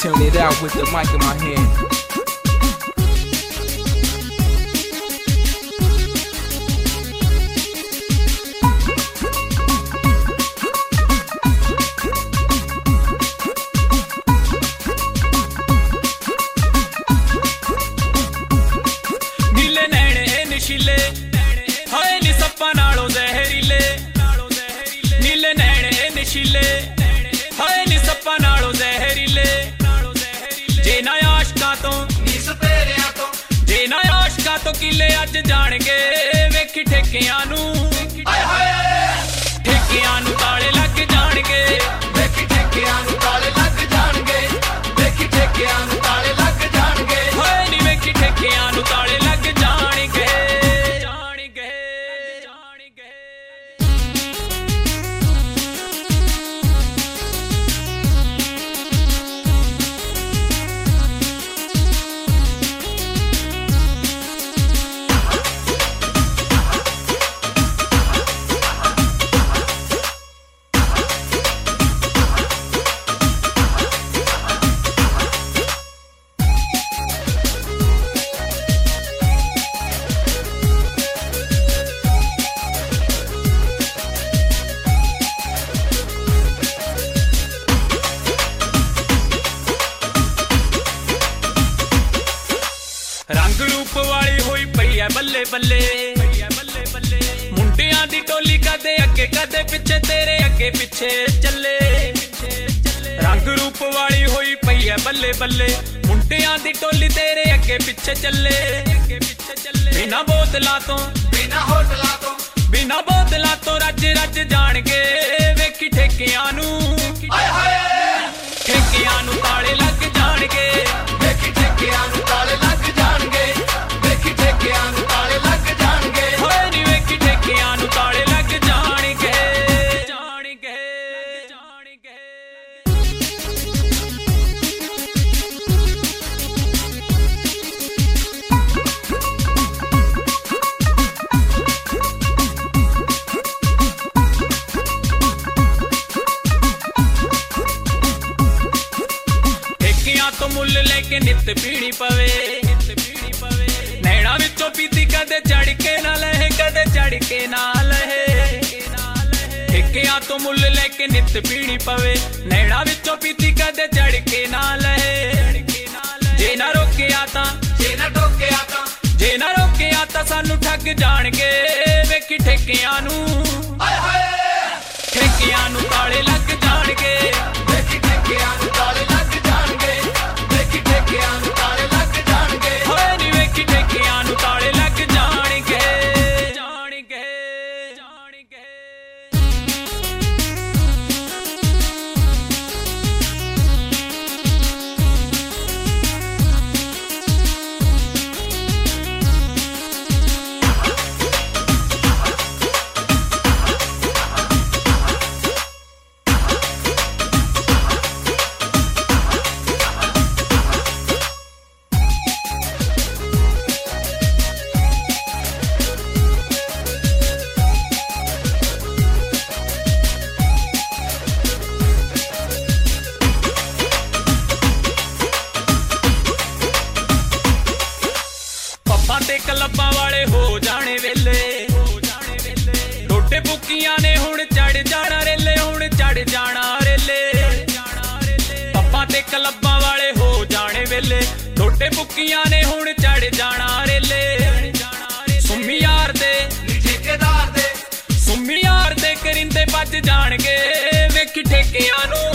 tune it out with the mic in my hand. नशीले हाय नी सप्पा नालों जहरीले नीले नैने नशीले हाय नी सप्पा नालों जहरीले जे ना आशका तो जे ना आशका तो किले अज जाणगे वेखी ठेकियां नू ठेकियां नू ताले लग जाणगे वेखी ठेकियां नू ताले लग जाणगे वेखी ठेकियां नू ताले लग जाणगे हाय नी वेखी ठेकियां नू ताले लग जाणगे रंग रूप वाली हुई पई है बल्ले बल्ले मुंडियां दी टोली कदे अगे कदे पिछे तेरे अगे पिछे चले रंग रूप वाली हुई पई है बल्ले बल्ले मुंडियां दी टोली तेरे अगे पिछे चले बिना बोतला तो बिना बोतला तो रज रज जाणगे वेखी ठेकियां नू ठेकियां नू ताले लग जाणगे वेखी ठेकियां नू ताले लग जाणगे वेखी ठेकियां नू ताले लग जाणगे होए नी वेखी ठेकियां नू ताले लग जाणगे जाणगे जाणगे ठेकियां तो मुल लेके नित पीनी पवे नैना विचों पीती कदे चढ़ के ना लहे कदे चढ़ के ना लहे ठेकियां तो मुल लेके नित पीनी पवे नैना विचों पीती कदे चढ़ के ना लहे जे ना रोके आता जे ना रोके आता सानू ठग जाणगे वेखी ठेकियां नू ठेकियां नू ताले लग जाणगे वेखी ठेकियां नू ताले लग जाणगे वेखी ठेकियां नू ताले लग जाणगे होए नी वेखी ठेकियां नू ताले लग जाणगे जाणगे जाणगे ते क्लब्बां वाले हो जाने वेले रोटे बुकियां ने हुण चढ़ जाना रेले हुण चढ़ जाना रेले पप्पा ते क्लब्बां वाले हो जाने वेले रोटे बुकियां ने हुण चढ़ जाना रेले सुम्मी यार दे करिंदे बच जाणगे वेखी ठेकियां नू